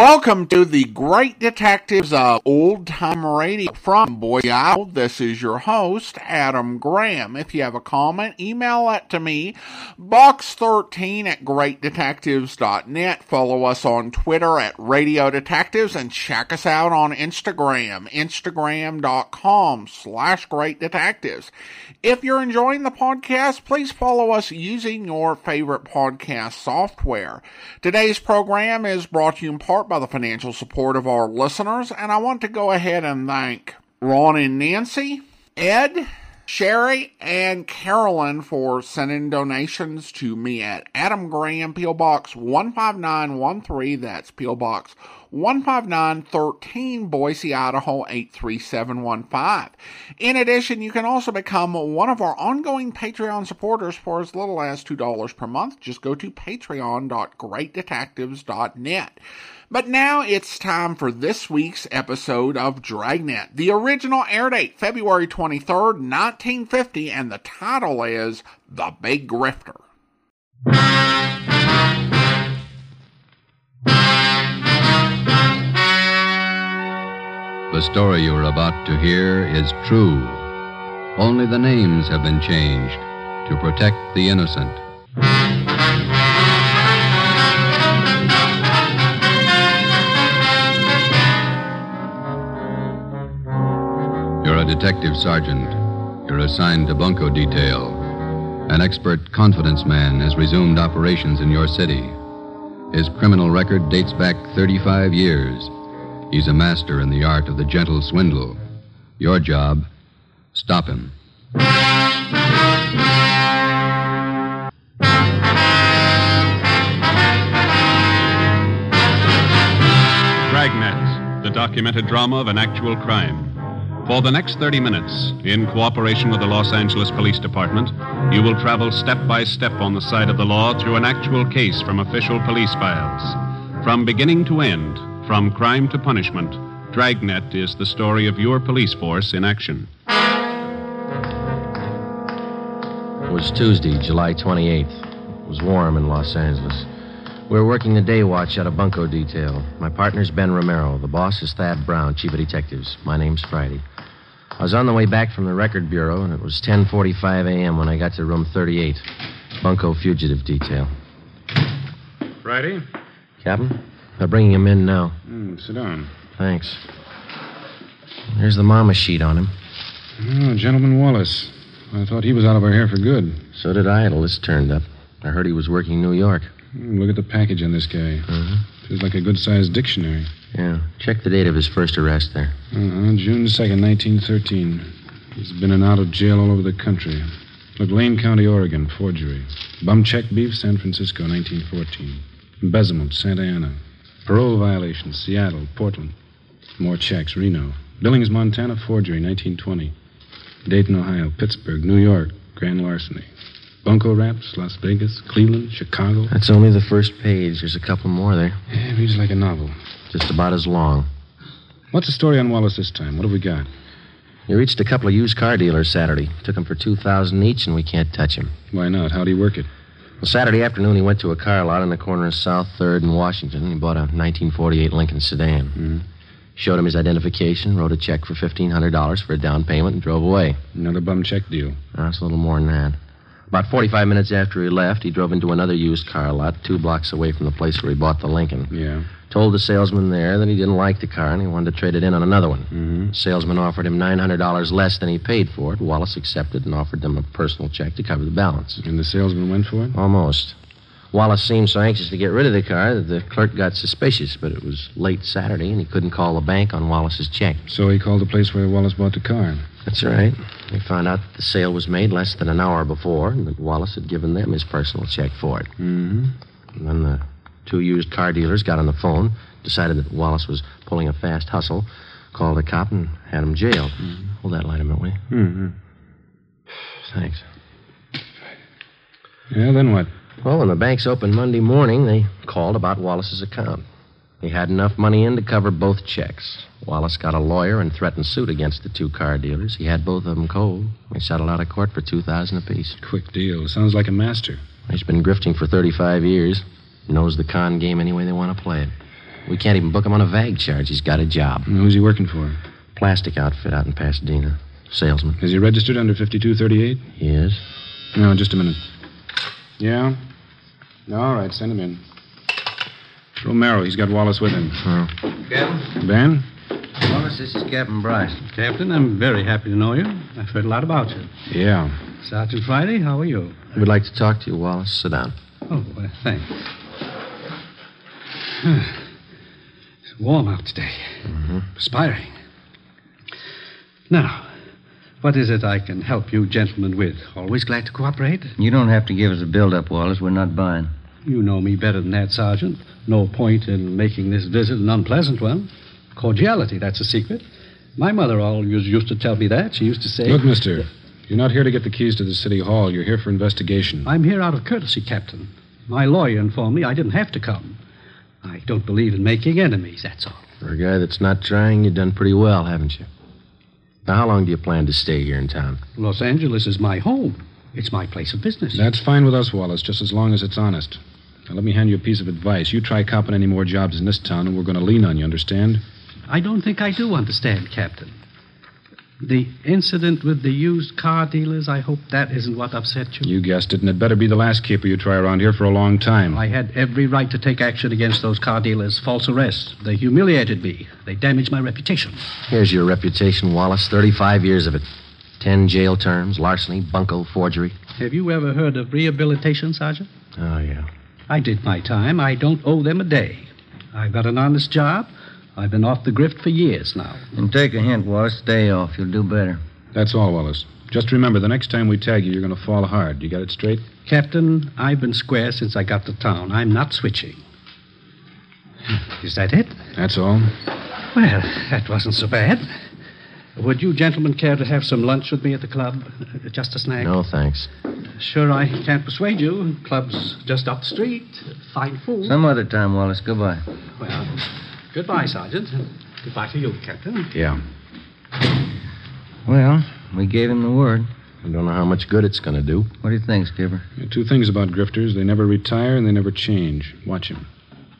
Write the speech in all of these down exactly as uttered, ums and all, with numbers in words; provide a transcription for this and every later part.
Welcome to the Great Detectives of Old Time Radio from Boise, Idaho. This is your host, Adam Graham. If you have a comment, email it to me, box thirteen at great detectives dot net. Follow us on Twitter at Radio Detectives and check us out on Instagram, instagram.com slash Great Detectives. If you're enjoying the podcast, please follow us using your favorite podcast software. Today's program is brought to you in part by the financial support of our listeners, and I want to go ahead and thank Ron and Nancy, Ed, Sherry, and Carolyn for sending donations to me at Adam Graham, P O. Box one five nine one three. That's P O. Box one five nine one three, Boise, Idaho eight three seven one five. In addition, you can also become one of our ongoing Patreon supporters for as little as two dollars per month. Just go to patreon dot great detectives dot net. But now it's time for this week's episode of Dragnet. The original air date, February twenty-third, nineteen fifty, and the title is The Big Grifter. The story you are about to hear is true. Only the names have been changed to protect the innocent. You're a detective sergeant. You're assigned to bunco detail. An expert confidence man has resumed operations in your city. His criminal record dates back thirty-five years. He's a master in the art of the gentle swindle. Your job, stop him. Dragnet, the documented drama of an actual crime. For the next thirty minutes, in cooperation with the Los Angeles Police Department, you will travel step by step on the side of the law through an actual case from official police files. From beginning to end, from crime to punishment, Dragnet is the story of your police force in action. It was Tuesday, July twenty-eighth. It was warm in Los Angeles. We were working the day watch at a bunco detail. My partner's Ben Romero. The boss is Thad Brown, chief of detectives. My name's Friday. I was on the way back from the record bureau, and it was ten forty-five a.m. when I got to room thirty-eight, bunco fugitive detail. Friday? Captain? They're bringing him in now. Mm, sit down. Thanks. There's the mama sheet on him. Oh, Gentleman Wallace. I thought he was out of our hair for good. So did I till this turned up. I heard he was working in New York. Mm, look at the package on this guy. Uh-huh. Feels like a good-sized dictionary. Yeah. Check the date of his first arrest there. Uh-huh. June second, nineteen thirteen. He's been in and out of jail all over the country. Look, Lane County, Oregon, forgery. Bum check beef, San Francisco, nineteen fourteen. Embezzlement, Santa Ana. Parole violation, Seattle, Portland. More checks, Reno. Billings, Montana, forgery, nineteen twenty. Dayton, Ohio, Pittsburgh, New York, grand larceny. Bunco Raps, Las Vegas, Cleveland, Chicago. That's only the first page. There's a couple more there. Yeah, it reads like a novel. Just about as long. What's the story on Wallace this time? What have we got? He reached a couple of used car dealers Saturday. Took him for two thousand dollars each, and we can't touch him. Why not? How'd he work it? Well, Saturday afternoon, he went to a car lot on the corner of South third and Washington. He bought a nineteen forty-eight Lincoln sedan. Mm-hmm. Showed him his identification, wrote a check for fifteen hundred dollars for a down payment, and drove away. Another bum check deal. Oh, it's a little more than that. About forty-five minutes after he left, he drove into another used car lot two blocks away from the place where he bought the Lincoln. Yeah. Told the salesman there that he didn't like the car and he wanted to trade it in on another one. Mm-hmm. The salesman offered him nine hundred dollars less than he paid for it. Wallace accepted and offered them a personal check to cover the balance. And the salesman went for it? Almost. Wallace seemed so anxious to get rid of the car that the clerk got suspicious, but it was late Saturday and he couldn't call the bank on Wallace's check. So he called the place where Wallace bought the car. That's right. They found out that the sale was made less than an hour before and that Wallace had given them his personal check for it. Mm-hmm. And then the two used car dealers got on the phone, decided that Wallace was pulling a fast hustle, called a cop, and had him jailed. Mm-hmm. Hold that light a minute, will you? Mm-hmm. Thanks. Yeah, then what? Well, when the banks opened Monday morning, they called about Wallace's account. He had enough money in to cover both checks. Wallace got a lawyer and threatened suit against the two car dealers. He had both of them cold. They settled out of court for two thousand dollars apiece. Quick deal. Sounds like a master. He's been grifting for thirty-five years. Knows the con game any way they want to play it. We can't even book him on a vag charge. He's got a job. And who's he working for? Plastic outfit out in Pasadena. Salesman. Is he registered under fifty-two thirty-eight? He is. No, just a minute. Yeah? All right, send him in. Romero, he's got Wallace with him. Oh. Captain? Ben? Wallace, this is Captain Bryce. Captain, I'm very happy to know you. I've heard a lot about you. Yeah. Sergeant Friday, how are you? We'd like to talk to you, Wallace. Sit down. Oh, well, thanks. It's warm out today. Mm-hmm. Perspiring. Now, what is it I can help you gentlemen with? Always glad to cooperate. You don't have to give us a build-up, Wallace. We're not buying. You know me better than that, Sergeant. No point in making this visit an unpleasant one. Cordiality, that's a secret. My mother always used to tell me that. She used to say... Look, mister, you're not here to get the keys to the city hall. You're here for investigation. I'm here out of courtesy, Captain. My lawyer informed me I didn't have to come. I don't believe in making enemies, that's all. For a guy that's not trying, you've done pretty well, haven't you? Now, how long do you plan to stay here in town? Los Angeles is my home. It's my place of business. That's fine with us, Wallace, just as long as it's honest. Now, let me hand you a piece of advice. You try copping any more jobs in this town, and we're going to lean on you, understand? I don't think I do understand, Captain. The incident with the used car dealers, I hope that isn't what upset you. You guessed it, and it better be the last keeper you try around here for a long time. I had every right to take action against those car dealers. False arrests. They humiliated me. They damaged my reputation. Here's your reputation, Wallace. thirty-five years of it. Ten jail terms, larceny, bunco, forgery. Have you ever heard of rehabilitation, Sergeant? Oh, yeah. I did my time. I don't owe them a day. I've got an honest job. I've been off the grift for years now. And take a hint, Wallace. Stay off. You'll do better. That's all, Wallace. Just remember, the next time we tag you, you're going to fall hard. You got it straight? Captain, I've been square since I got to town. I'm not switching. Is that it? That's all. Well, that wasn't so bad. Would you gentlemen care to have some lunch with me at the club? Uh, Just a snack? No, thanks. Sure, I can't persuade you. Club's just up the street. Fine food. Some other time, Wallace. Goodbye. Well, goodbye, Sergeant. And goodbye to you, Captain. Yeah. Well, we gave him the word. I don't know how much good it's going to do. What do you think, Skipper? There are two things about grifters. They never retire and they never change. Watch him.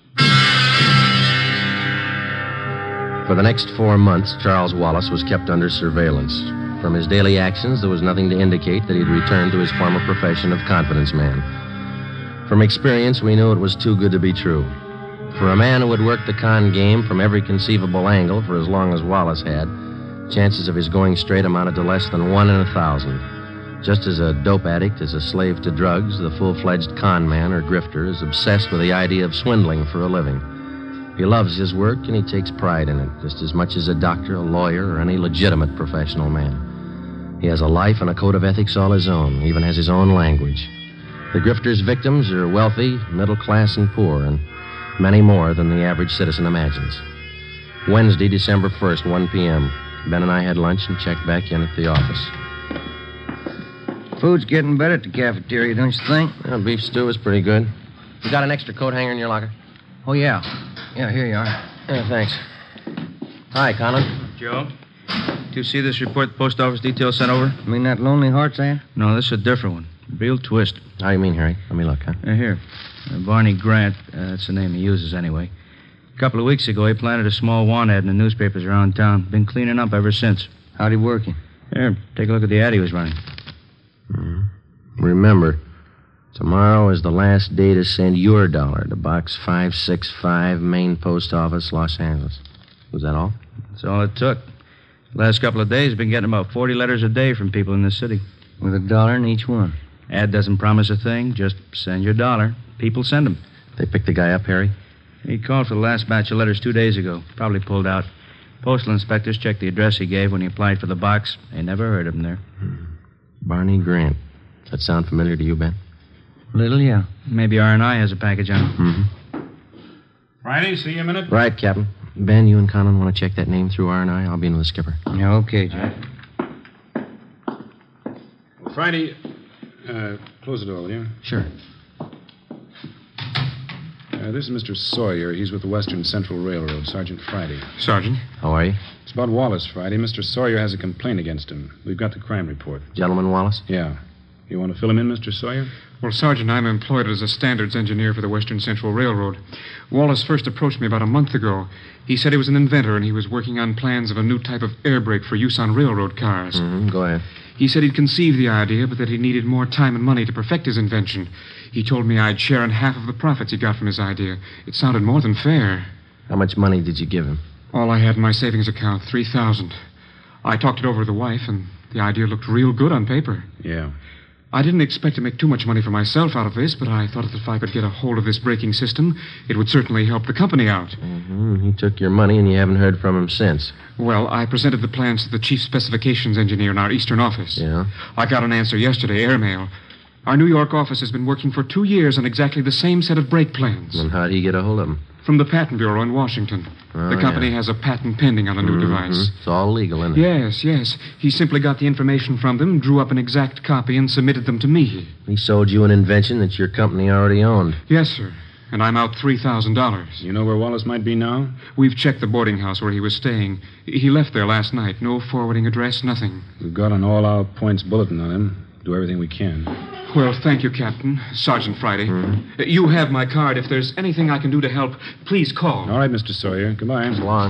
For the next four months, Charles Wallace was kept under surveillance. From his daily actions, there was nothing to indicate that he'd returned to his former profession of confidence man. From experience, we knew it was too good to be true. For a man who had worked the con game from every conceivable angle for as long as Wallace had, chances of his going straight amounted to less than one in a thousand. Just as a dope addict is a slave to drugs, the full-fledged con man or grifter is obsessed with the idea of swindling for a living. He loves his work, and he takes pride in it, just as much as a doctor, a lawyer, or any legitimate professional man. He has a life and a code of ethics all his own, even has his own language. The grifter's victims are wealthy, middle class, and poor, and many more than the average citizen imagines. Wednesday, December first, one p.m. Ben and I had lunch and checked back in at the office. Food's getting better at the cafeteria, don't you think? Well, beef stew is pretty good. You got an extra coat hanger in your locker? Oh, yeah. Yeah, here you are. Yeah, thanks. Hi, Conlon. Joe, do you see this report the post office detail sent over? You mean that Lonely Hearts ad? No, this is a different one. Real twist. How you mean, Harry? Let me look, huh? Uh, here. Uh, Barney Grant, uh, that's the name he uses anyway. A couple of weeks ago, he planted a small want ad in the newspapers around town. Been cleaning up ever since. How'd he work it? Here, take a look at the ad he was running. Mm-hmm. Remember, tomorrow is the last day to send your dollar to Box five six five, Main Post Office, Los Angeles. Was that all? That's all it took. The last couple of days, been getting about forty letters a day from people in this city. With a dollar in each one. Ad doesn't promise a thing. Just send your dollar. People send them. They picked the guy up, Harry? He called for the last batch of letters two days ago. Probably pulled out. Postal inspectors checked the address he gave when he applied for the box. They never heard of him there. Hmm. Barney Grant. Does that sound familiar to you, Ben? Little, yeah. Maybe R and I has a package on it. Mm-hmm. Friday, see you a minute? Right, Captain. Ben, you and Conlon want to check that name through R and I? I'll be in with the skipper. Yeah, okay, Jack. Well, Friday, uh, close the door, will you? Sure. Uh, this is Mister Sawyer. He's with the Western Central Railroad, Sergeant Friday. Sergeant? How are you? It's about Wallace, Friday. Mister Sawyer has a complaint against him. We've got the crime report. Gentleman Wallace? Yeah. You want to fill him in, Mister Sawyer? Well, Sergeant, I'm employed as a standards engineer for the Western Central Railroad. Wallace first approached me about a month ago. He said he was an inventor and he was working on plans of a new type of air brake for use on railroad cars. Mm-hmm. Go ahead. He said he'd conceived the idea, but that he needed more time and money to perfect his invention. He told me I'd share in half of the profits he got from his idea. It sounded more than fair. How much money did you give him? All I had in my savings account, three thousand dollars. I talked it over with the wife, and the idea looked real good on paper. Yeah. I didn't expect to make too much money for myself out of this, but I thought that if I could get a hold of this braking system, it would certainly help the company out. Mm-hmm. He took your money, and you haven't heard from him since. Well, I presented the plans to the chief specifications engineer in our eastern office. Yeah? I got an answer yesterday, airmail. Our New York office has been working for two years on exactly the same set of brake plans. And how'd he get a hold of them? From the Patent Bureau in Washington. Oh, the company yeah. has a patent pending on the new Mm-hmm. device. It's all legal, isn't it? Yes, yes. He simply got the information from them, drew up an exact copy, and submitted them to me. He sold you an invention that your company already owned. Yes, sir. And I'm out three thousand dollars. You know where Wallace might be now? We've checked the boarding house where he was staying. He left there last night. No forwarding address, nothing. We've got an all-out points bulletin on him. Do everything we can. Well, thank you, Captain. Sergeant Friday. Mm-hmm. Uh, You have my card. If there's anything I can do to help, please call. All right, Mister Sawyer. Goodbye. So long.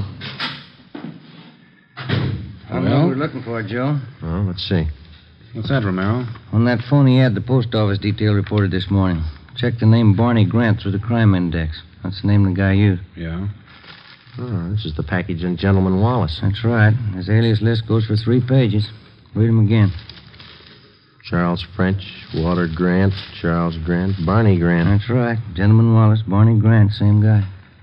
I know what we're looking for, Joe. Well, let's see. What's that, Romero? On that phony ad the post office detail reported this morning. Check the name Barney Grant through the crime index. That's the name the guy used. Yeah? Oh, this is the package on Gentleman Wallace. That's right. His alias list goes for three pages. Read them again. Charles French, Walter Grant, Charles Grant, Barney Grant. That's right. Gentleman Wallace, Barney Grant, same guy.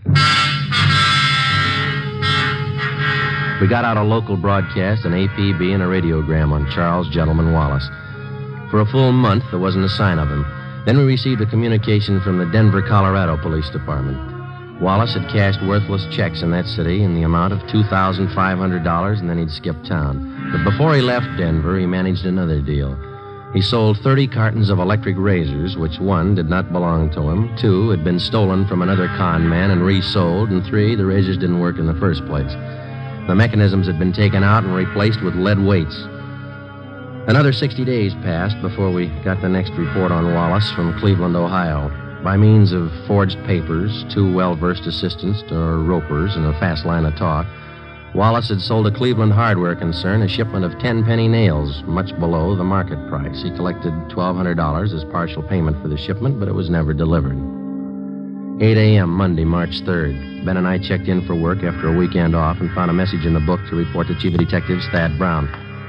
We got out a local broadcast, an A P B, and a radiogram on Charles Gentleman Wallace. For a full month, there wasn't a sign of him. Then we received a communication from the Denver, Colorado Police Department. Wallace had cashed worthless checks in that city in the amount of two thousand five hundred dollars, and then he'd skipped town. But before he left Denver, he managed another deal. He sold thirty cartons of electric razors, which, one, did not belong to him, two, had been stolen from another con man and resold, and three, the razors didn't work in the first place. The mechanisms had been taken out and replaced with lead weights. Another sixty days passed before we got the next report on Wallace from Cleveland, Ohio. By means of forged papers, two well-versed assistants, or ropers, and a fast line of talk, Wallace had sold a Cleveland hardware concern a shipment of ten penny nails, much below the market price. He collected twelve hundred dollars as partial payment for the shipment, but it was never delivered. eight a.m. Monday, March third. Ben and I checked in for work after a weekend off and found a message in the book to report to Chief of Detectives Thad Brown.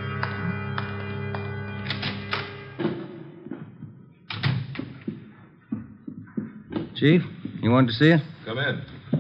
Chief, you wanted to see it? Come in.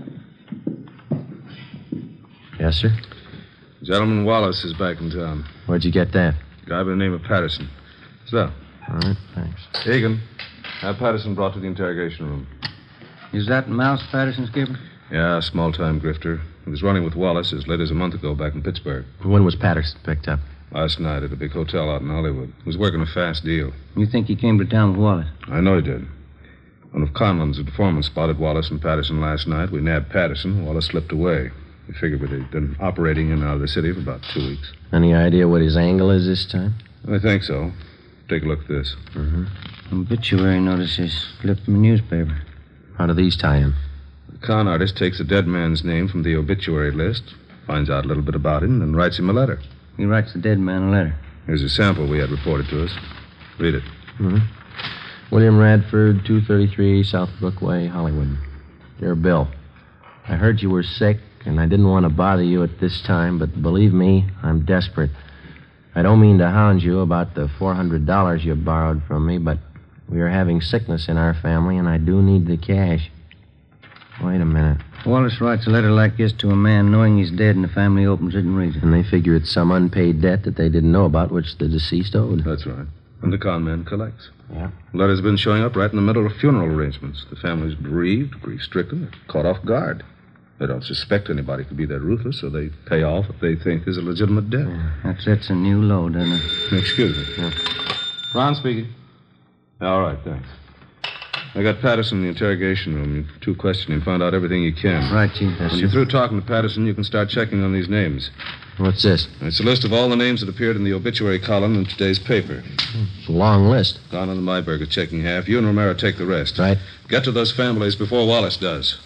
Yes, sir? Gentleman Wallace is back in town. Where'd you get that? Guy by the name of Patterson. So, All right, thanks. Egan, have Patterson brought to the interrogation room. Is that Mouse Patterson, Skipper? Yeah, small-time grifter. He was running with Wallace as late as a month ago back in Pittsburgh. When was Patterson picked up? Last night at a big hotel out in Hollywood. He was working a fast deal. You think he came to town with Wallace? I know he did. One of Conlon's informants spotted Wallace and Patterson last night. We nabbed Patterson. Wallace slipped away. We figured we'd been operating in and out of the city for about two weeks. Any idea what his angle is this time? I think so. Take a look at this. Mm-hmm. Obituary notices flipped from a newspaper. How do these tie in? The con artist takes a dead man's name from the obituary list, finds out a little bit about him, and writes him a letter. He writes the dead man a letter. Here's a sample we had reported to us. Read it. Mm-hmm. William Radford, two thirty-three South Brookway, Hollywood. Dear Bill, I heard you were sick, and I didn't want to bother you at this time, but believe me, I'm desperate. I don't mean to hound you about the four hundred dollars you borrowed from me, but we are having sickness in our family, and I do need the cash. Wait a minute. Wallace writes a letter like this to a man knowing he's dead, and the family opens it and reads it. And they figure it's some unpaid debt that they didn't know about, which the deceased owed. That's right. And the con man collects. Yeah. The letter's been showing up right in the middle of funeral arrangements. The family's bereaved, grief-stricken, caught off guard. They don't suspect anybody could be that ruthless, so they pay off what they think is a legitimate debt. Yeah. That sets a new low, doesn't it? Excuse me. Yeah. Ron speaking. All right, thanks. I got Patterson in the interrogation room. You two question him, find out everything you can. Right, Chief. Yes, When sir. you're through talking to Patterson, you can start checking on these names. What's this? It's a list of all the names that appeared in the obituary column in today's paper. It's a long list. Don and Myberg are checking half. You and Romero take the rest. Right. Get to those families before Wallace does.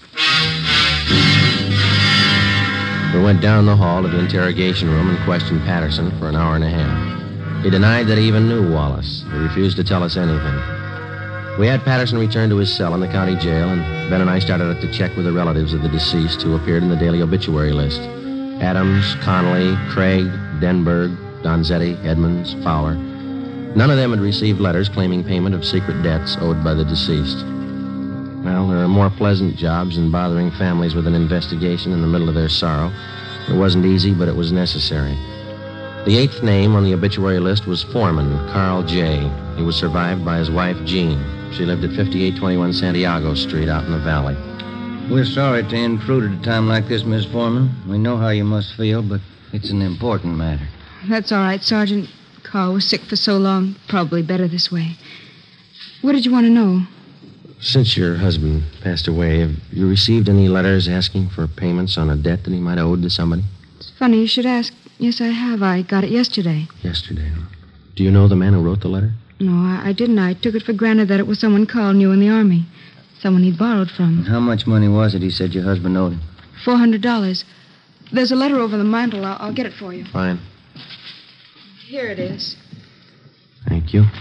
We went down the hall to the interrogation room and questioned Patterson for an hour and a half. He denied that he even knew Wallace. He refused to tell us anything. We had Patterson return to his cell in the county jail, and Ben and I started out to check with the relatives of the deceased who appeared in the daily obituary list. Adams, Connolly, Craig, Denberg, Donzetti, Edmonds, Fowler. None of them had received letters claiming payment of secret debts owed by the deceased. Well, there are more pleasant jobs than bothering families with an investigation in the middle of their sorrow. It wasn't easy, but it was necessary. The eighth name on the obituary list was Foreman, Carl J. He was survived by his wife, Jean. She lived at fifty-eight twenty-one Santiago Street out in the valley. We're sorry to intrude at a time like this, Miss Foreman. We know how you must feel, but it's an important matter. That's all right, Sergeant. Carl was sick for so long. Probably better this way. What did you want to know? Since your husband passed away, have you received any letters asking for payments on a debt that he might have owed to somebody? It's funny you should ask. Yes, I have. I got it yesterday. Yesterday. Do you know the man who wrote the letter? No, I, I didn't. I took it for granted that it was someone Carl knew in the Army. Someone he'd borrowed from. And how much money was it he said your husband owed him? Four hundred dollars. There's a letter over the mantel. I'll, I'll get it for you. Fine. Here it is. Thank you.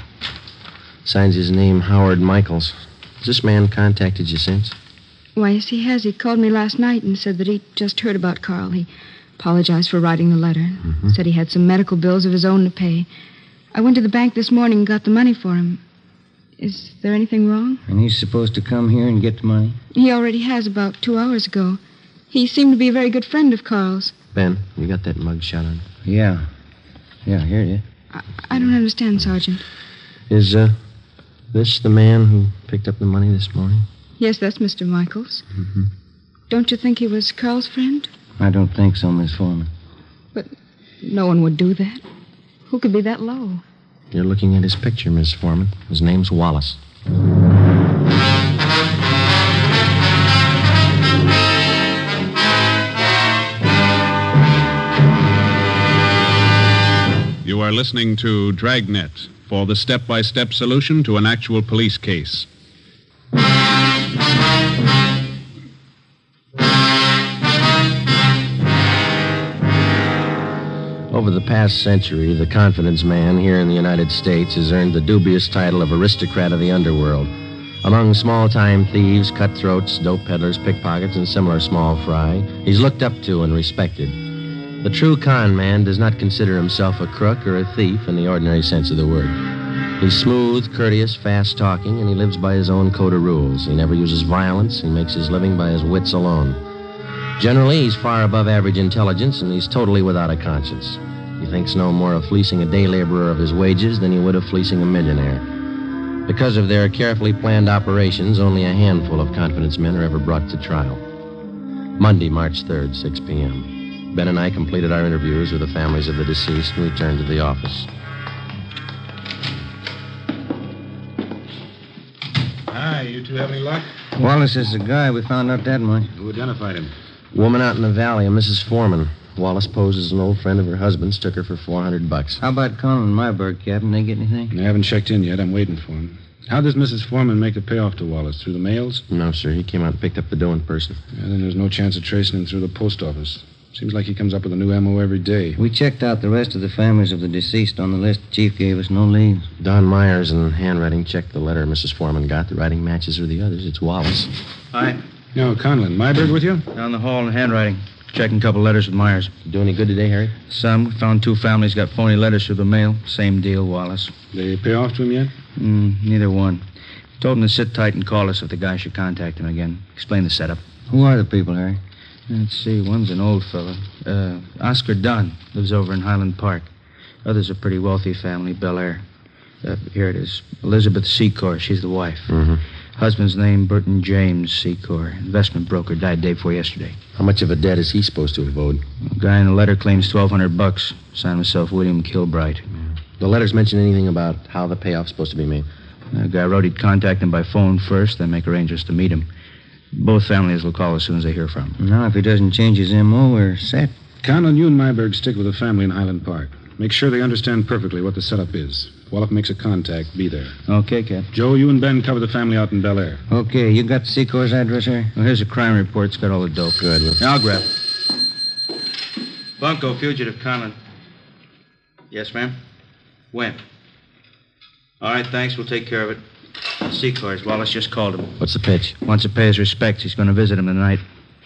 Signs his name Howard Michaels. Has this man contacted you since? Why, yes, he has. He called me last night and said that he'd just heard about Carl. He apologized for writing the letter. Mm-hmm. Said he had some medical bills of his own to pay. I went to the bank this morning and got the money for him. Is there anything wrong? And he's supposed to come here and get the money? He already has about two hours ago. He seemed to be a very good friend of Carl's. Ben, you got that mug shot on? Yeah. Yeah, here it is. I, I don't understand, Sergeant. Is, uh, this the man who picked up the money this morning? Yes, that's Mister Michaels. Mm-hmm. Don't you think he was Carl's friend? I don't think so, Miss Foreman. But no one would do that. Who could be that low? You're looking at his picture, Miss Foreman. His name's Wallace. You are listening to Dragnet for the step-by-step solution to an actual police case. Over the past century, the confidence man here in the United States has earned the dubious title of aristocrat of the underworld. Among small-time thieves, cutthroats, dope peddlers, pickpockets, and similar small fry, he's looked up to and respected. The true con man does not consider himself a crook or a thief in the ordinary sense of the word. He's smooth, courteous, fast-talking, and he lives by his own code of rules. He never uses violence. He makes his living by his wits alone. Generally, he's far above average intelligence, and he's totally without a conscience. He thinks no more of fleecing a day laborer of his wages than he would of fleecing a millionaire. Because of their carefully planned operations, only a handful of confidence men are ever brought to trial. Monday, March third, six p.m. Ben and I completed our interviews with the families of the deceased and returned to the office. Hi, you two have any luck? Wallace is the guy. We found out that much. Who identified him? Woman out in the valley, a Missus Foreman. Wallace posed as an old friend of her husband's, took her for four hundred bucks. How about Colin and Myberg, Captain? They get anything? I haven't checked in yet. I'm waiting for him. How does Missus Foreman make the payoff to Wallace? Through the mails? No, sir. He came out and picked up the dough in person. Yeah, then there's no chance of tracing him through the post office. Seems like he comes up with a new M O every day. We checked out the rest of the families of the deceased on the list the chief gave us. No leads. Don Myers in handwriting checked the letter Missus Foreman got. The writing matches with the others. It's Wallace. Hi. No, Conlon. Myberg with you? Down the hall in handwriting. Checking a couple letters with Myers. You do any good today, Harry? Some. We found two families got phony letters through the mail. Same deal, Wallace. They pay off to him yet? Mm, neither one. Told him to sit tight and call us if the guy should contact him again. Explain the setup. Who are the people, Harry? Let's see. One's an old fellow. Uh, Oscar Dunn. Lives over in Highland Park. Other's a pretty wealthy family, Bel Air. Uh, here it is. Elizabeth Secor. She's the wife. Mm-hmm. Husband's name, Burton James Secor. Investment broker. Died day before yesterday. How much of a debt is he supposed to have owed? The guy in the letter claims twelve hundred bucks. Signed himself William Kilbright. The letters mention anything about how the payoff's supposed to be made? The guy wrote he'd contact him by phone first, then make arrangements to meet him. Both families will call as soon as they hear from him. Now, if he doesn't change his M O, we're set. Count on you and Myberg stick with the family in Highland Park. Make sure they understand perfectly what the setup is. If Wallop makes a contact, be there. Okay, Cap. Joe, you and Ben cover the family out in Bel Air. Okay, you got Secor's address here? Well, here's a crime report. It's got all the dope. Good. Well, I'll grab it. Bunko, fugitive, Conlon. Yes, ma'am? When? All right, thanks. We'll take care of it. Secors. Wallace just called him. What's the pitch? Wants to pay his respects. He's going to visit him tonight.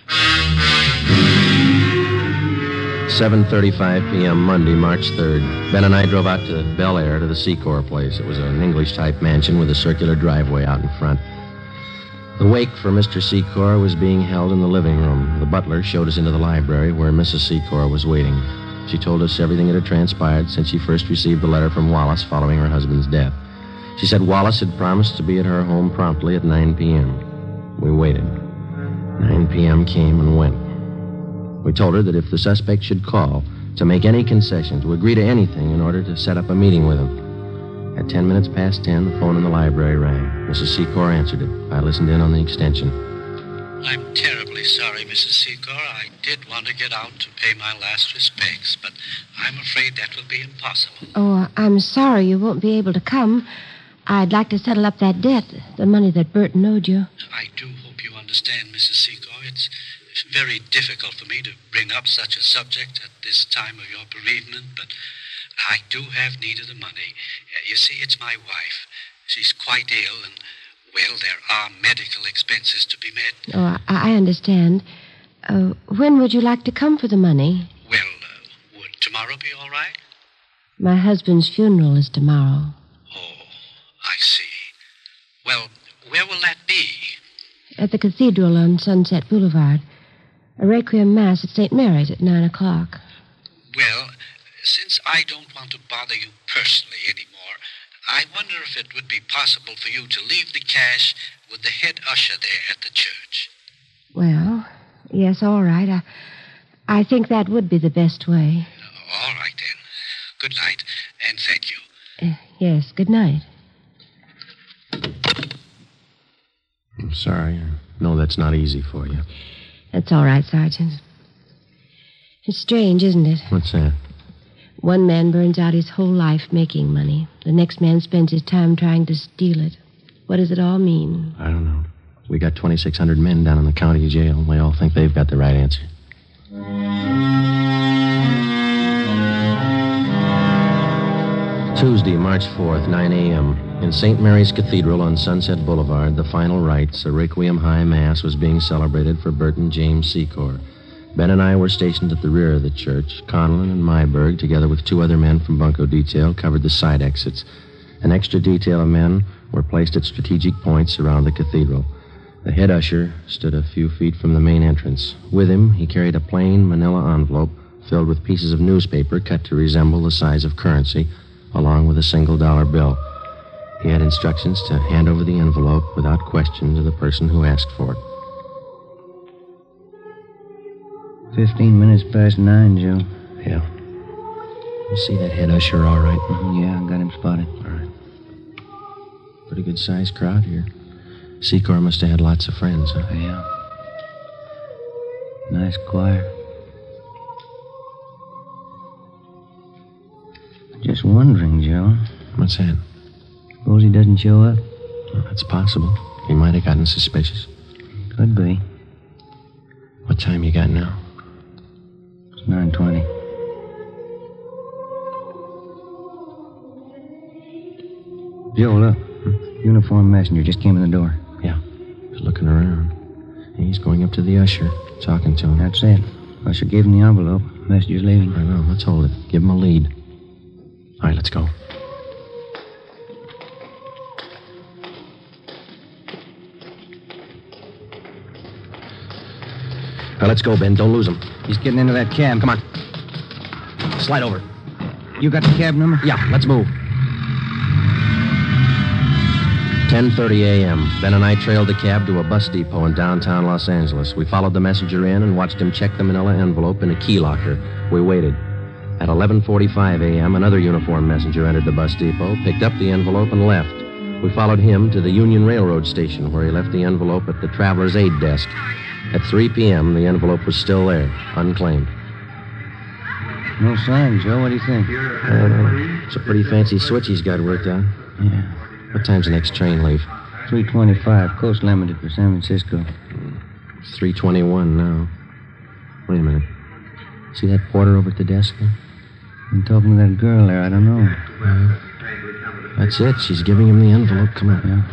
seven thirty-five p.m. Monday, March third. Ben and I drove out to Bel Air to the Secor place. It was an English-type mansion with a circular driveway out in front. The wake for Mister Secor was being held in the living room. The butler showed us into the library where Missus Secor was waiting. She told us everything that had transpired since she first received the letter from Wallace following her husband's death. She said Wallace had promised to be at her home promptly at nine p.m. We waited. nine p.m. came and went. We told her that if the suspect should call, to make any concession, to agree to anything in order to set up a meeting with him. At ten minutes past ten, the phone in the library rang. Missus Secor answered it. I listened in on the extension. I'm terribly sorry, Missus Secor. I did want to get out to pay my last respects, but I'm afraid that will be impossible. Oh, I'm sorry you won't be able to come. I'd like to settle up that debt, the money that Burton owed you. I do hope you understand, Missus Secor. It's very difficult for me to bring up such a subject at this time of your bereavement, but I do have need of the money. Uh, you see, it's my wife. She's quite ill, and, well, there are medical expenses to be met. Oh, I, I understand. Uh, when would you like to come for the money? Well, uh, would tomorrow be all right? My husband's funeral is tomorrow. Oh, I see. Well, where will that be? At the cathedral on Sunset Boulevard. A requiem mass at Saint Mary's at nine o'clock. Well, since I don't want to bother you personally anymore, I wonder if it would be possible for you to leave the cash with the head usher there at the church. Well, yes, all right. I, I think that would be the best way. All right, then. Good night, and thank you. Uh, yes, good night. I'm sorry. I know that's not easy for you. That's all right, Sergeant. It's strange, isn't it? What's that? One man burns out his whole life making money. The next man spends his time trying to steal it. What does it all mean? I don't know. We got twenty-six hundred men down in the county jail. They all think they've got the right answer. Tuesday, March fourth, nine a.m. In Saint Mary's Cathedral on Sunset Boulevard, the final rites, a Requiem High Mass, was being celebrated for Burton James Secor. Ben and I were stationed at the rear of the church. Conlon and Myberg, together with two other men from Bunko Detail, covered the side exits. An extra detail of men were placed at strategic points around the cathedral. The head usher stood a few feet from the main entrance. With him, he carried a plain manila envelope filled with pieces of newspaper cut to resemble the size of currency, along with a single dollar bill. He had instructions to hand over the envelope without question to the person who asked for it. Fifteen minutes past nine, Joe. Yeah. You see that head usher all right? Mm-hmm. Yeah, I got him spotted. All right. Pretty good-sized crowd here. Secor must have had lots of friends, huh? Yeah. Nice choir. Just wondering, Joe. What's that? Suppose he doesn't show up? Well, that's possible. He might have gotten suspicious. Could be. What time you got now? It's nine twenty. Joe, look. Hmm? Uniformed messenger just came in the door. Yeah. He's looking around. He's going up to the usher, talking to him. That's it. Usher gave him the envelope. Messenger's leaving. I know. Let's hold it. Give him a lead. All right, let's go. Now, let's go, Ben. Don't lose him. He's getting into that cab. Come on. Slide over. You got the cab number? Yeah, let's move. ten thirty a.m. Ben and I trailed the cab to a bus depot in downtown Los Angeles. We followed the messenger in and watched him check the manila envelope in a key locker. We waited. At eleven forty-five a.m., another uniformed messenger entered the bus depot, picked up the envelope, and left. We followed him to the Union Railroad station, where he left the envelope at the traveler's aid desk. At three p.m., the envelope was still there, unclaimed. No sign, Joe. What do you think? Uh, it's a pretty fancy switch he's got worked out. Yeah. What time's the next train leave? three twenty-five. Coast limited for San Francisco. It's three twenty-one now. Wait a minute. See that porter over at the desk there? I'm talking to that girl there. I don't know. Uh, that's it. She's giving him the envelope. Come on. Yeah.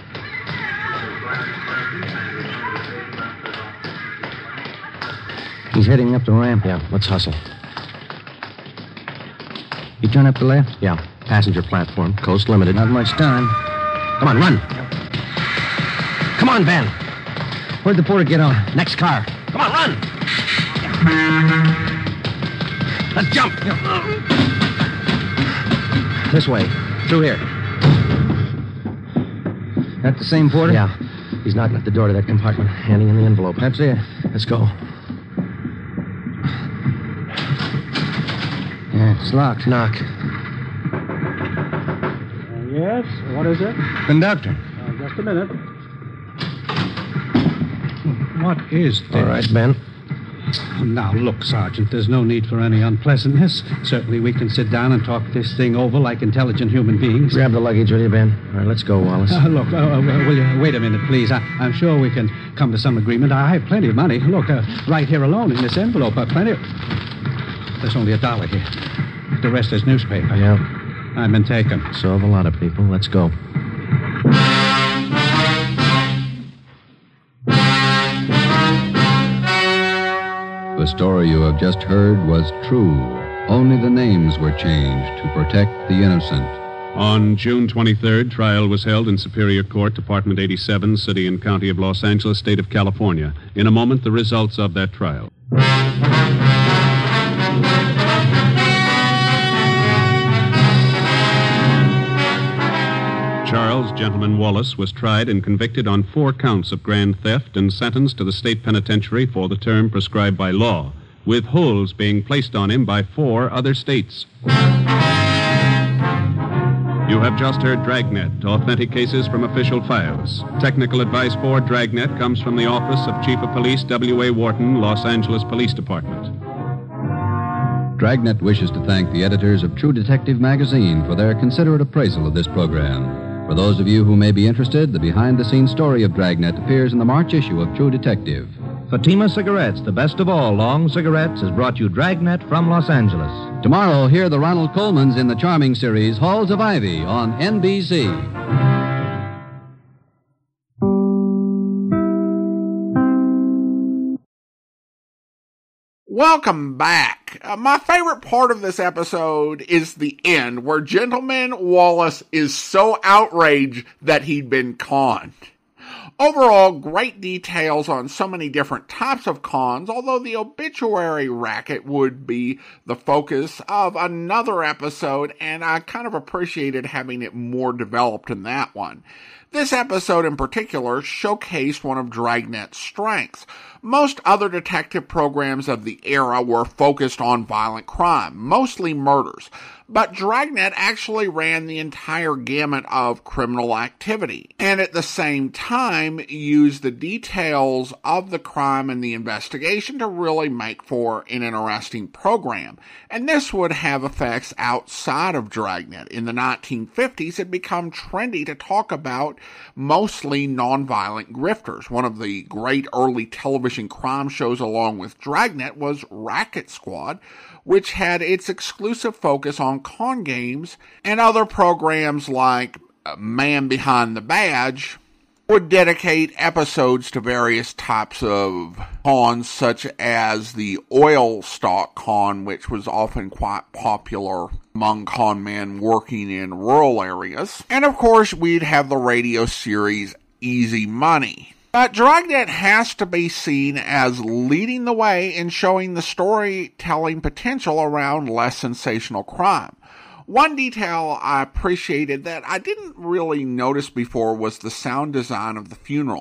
He's heading up the ramp. Yeah, let's hustle. You turn up the left? Yeah. Passenger platform. Coast limited. Not much time. Come on, run. Come on, Van. Where'd the porter get on? Next car. Come on, run. Let's jump. This way. Through here. That the same porter? Yeah. He's knocking at the door to that compartment, handing in the envelope. That's it. Let's go. Yeah, it's locked. Knock. Uh, yes? What is it? Conductor. Uh, just a minute. What is this? All right, Ben. Now, look, Sergeant, there's no need for any unpleasantness. Certainly we can sit down and talk this thing over like intelligent human beings. Grab the luggage, will you, Ben? All right, let's go, Wallace. Uh, look, uh, uh, will you wait a minute, please? I, I'm sure we can come to some agreement. I have plenty of money. Look, uh, right here alone in this envelope, uh, plenty of... There's only a dollar here. The rest is newspaper. Yeah. I've been taken. So have a lot of people. Let's go. The story you have just heard was true. Only the names were changed to protect the innocent. On June twenty-third, trial was held in Superior Court, Department eighty-seven, City and County of Los Angeles, State of California. In a moment, the results of that trial. Charles Gentleman Wallace was tried and convicted on four counts of grand theft and sentenced to the state penitentiary for the term prescribed by law, with holds being placed on him by four other states. You have just heard Dragnet, authentic cases from official files. Technical advice for Dragnet comes from the Office of Chief of Police W A Wharton, Los Angeles Police Department. Dragnet wishes to thank the editors of True Detective magazine for their considerate appraisal of this program. For those of you who may be interested, the behind-the-scenes story of Dragnet appears in the March issue of True Detective. Fatima Cigarettes, the best of all long cigarettes, has brought you Dragnet from Los Angeles. Tomorrow, hear the Ronald Colemans in the charming series Halls of Ivy on N B C. Welcome back. Uh, my favorite part of this episode is the end, where Gentleman Wallace is so outraged that he'd been conned. Overall, great details on so many different types of cons, although the obituary racket would be the focus of another episode, and I kind of appreciated having it more developed in that one. This episode in particular showcased one of Dragnet's strengths. Most other detective programs of the era were focused on violent crime, mostly murders, but Dragnet actually ran the entire gamut of criminal activity, and at the same time used the details of the crime and the investigation to really make for an interesting program. And this would have effects outside of Dragnet. In the nineteen fifties, it became trendy to talk about mostly nonviolent grifters. One of the great early television crime shows along with Dragnet was Racket Squad, which had its exclusive focus on con games, and other programs like Man Behind the Badge would dedicate episodes to various types of cons, such as the oil stock con, which was often quite popular among con men working in rural areas. And of course, we'd have the radio series Easy Money. But Dragnet has to be seen as leading the way in showing the storytelling potential around less sensational crime. One detail I appreciated that I didn't really notice before was the sound design of the funeral.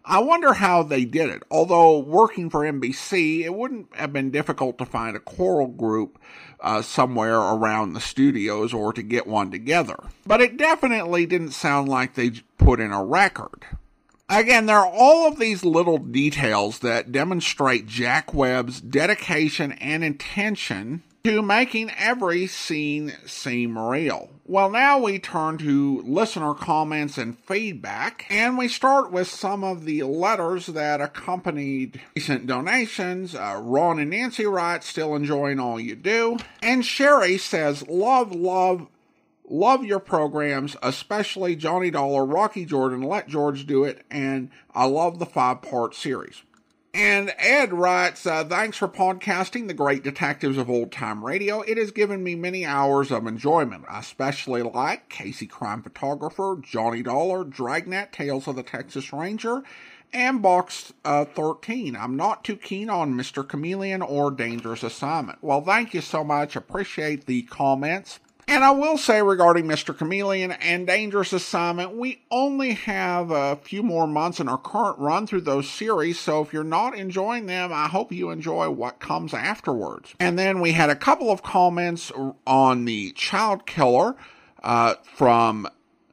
I wonder how they did it. Although working for N B C, it wouldn't have been difficult to find a choral group uh, somewhere around the studios or to get one together. But it definitely didn't sound like they put in a record. Again, there are all of these little details that demonstrate Jack Webb's dedication and intention to making every scene seem real. Well, now we turn to listener comments and feedback, and we start with some of the letters that accompanied recent donations. Uh, Ron and Nancy write, still enjoying all you do. And Sherry says, love, love, love your programs, especially Johnny Dollar, Rocky Jordan, Let George Do It, and I love the five-part series. And Ed writes, uh, thanks for podcasting The Great Detectives of Old Time Radio. It has given me many hours of enjoyment. I especially like Casey Crime Photographer, Johnny Dollar, Dragnet, Tales of the Texas Ranger, and Box uh, thirteen. I'm not too keen on Mister Chameleon or Dangerous Assignment. Well, thank you so much. Appreciate the comments. And I will say regarding Mister Chameleon and Dangerous Assignment, we only have a few more months in our current run through those series, so if you're not enjoying them, I hope you enjoy what comes afterwards. And then we had a couple of comments on the Child Killer uh, from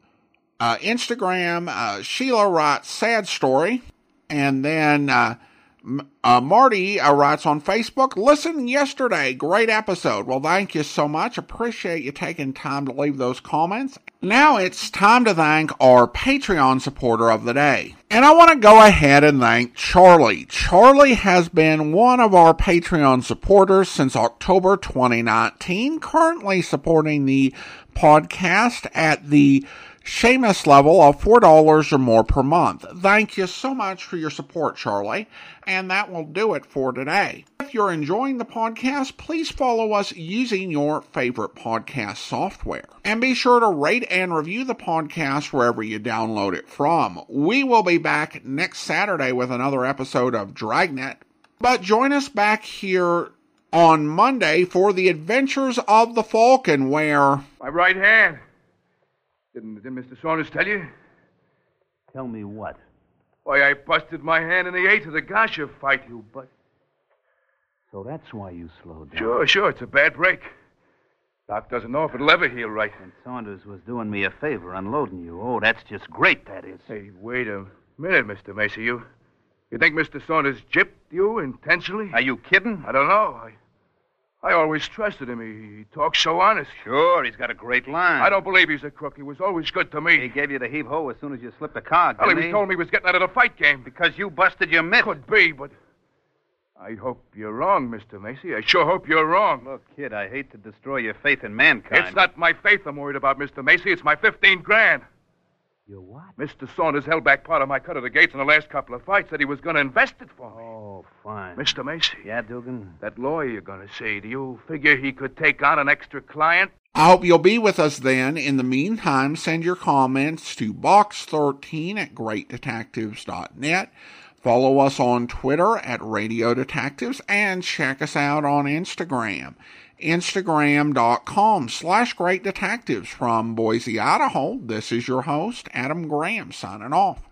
uh, Instagram. Uh, Sheila writes, sad story. And then uh, Uh, Marty uh, writes on Facebook, listen yesterday, great episode. Well, thank you so much. Appreciate you taking time to leave those comments. Now it's time to thank our Patreon supporter of the day. And I want to go ahead and thank Charlie. Charlie has been one of our Patreon supporters since October twenty nineteen, currently supporting the podcast at the Seamus level of four dollars or more per month. Thank you so much for your support, Charlie. And that will do it for today. If you're enjoying the podcast, please follow us using your favorite podcast software. And be sure to rate and review the podcast wherever you download it from. We will be back next Saturday with another episode of Dragnet. But join us back here on Monday for the Adventures of the Falcon, where... My right hand. Didn't, didn't Mister Saunders tell you? Tell me what? Why, I busted my hand in the eighth of the Gasha fight, you but. So that's why you slowed down. Sure, sure. It's a bad break. Doc doesn't know if it'll ever heal right. And Saunders was doing me a favor, unloading you. Oh, that's just great, that is. Hey, wait a minute, Mister Macy. You, you think Mister Saunders gypped you intentionally? Are you kidding? I don't know. I... I always trusted him. He, he talks so honest. Sure, he's got a great line. I don't believe he's a crook. He was always good to me. He gave you the heave-ho as soon as you slipped a card, well, didn't he? he? told me he was getting out of the fight game. Because you busted your mitt. Could be, but I hope you're wrong, Mister Macy. I sure hope you're wrong. Look, kid, I hate to destroy your faith in mankind. It's not my faith I'm worried about, Mister Macy. It's my fifteen grand. Your what? Mister Saunders held back part of my cut of the gates in the last couple of fights. Said he was going to invest it for me. Oh, fine. Mister Macy. Yeah, Dugan? That lawyer you're going to see, do you figure he could take on an extra client? I hope you'll be with us then. In the meantime, send your comments to box thirteen at great detectives dot net. Follow us on Twitter at Radio Detectives and check us out on Instagram. Instagram.com slash Great Detectives. From Boise, Idaho, this is your host, Adam Graham, signing off.